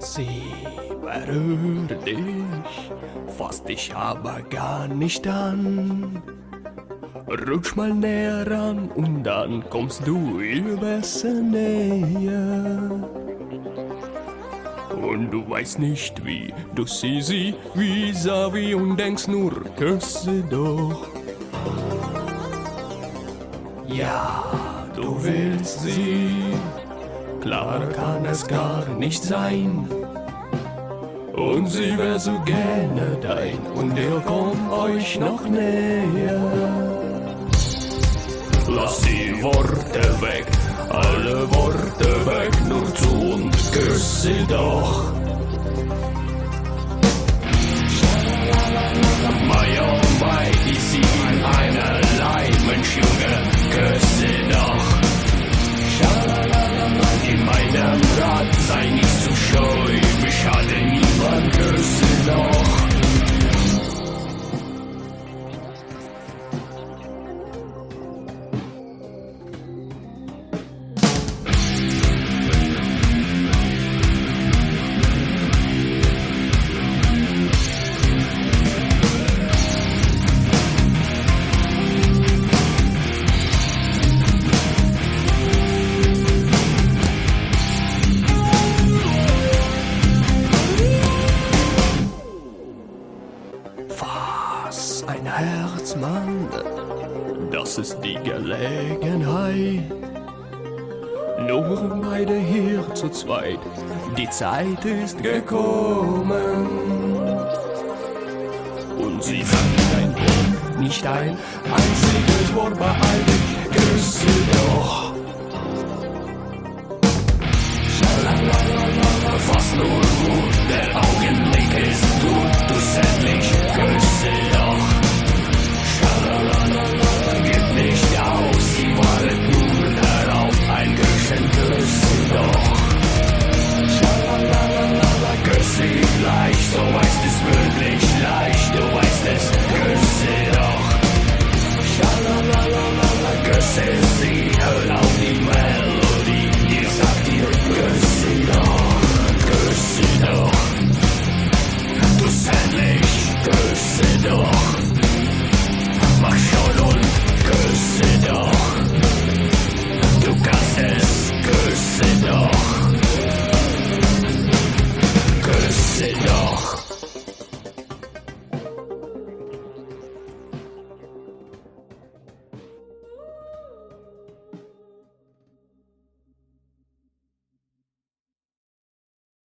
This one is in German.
Sie berührt dich, fasst dich aber gar nicht an. Rutsch mal näher ran und dann kommst du ihr besser näher. Und du weißt nicht wie, du siehst sie vis-à-vis und denkst nur, küsse doch. Ja, du willst sie, klar kann es gar nicht sein. Und sie wär so gerne dein und ihr kommt euch noch näher. Lass die Worte weg, alle Worte weg, nur zu und küss sie doch. My oh my, die sieben einerlei, Mensch Junge, küss sie doch. In meinem Rat sei nicht zu scheu, mich schade niemand, küss sie doch. Was ein Herz, Mann, das ist die Gelegenheit. Nur beide hier zu zweit, die Zeit ist gekommen. Und sie sagt dein Wort, nicht ein einziges Wort, beeil dich, küsse doch. Fast nur gut, der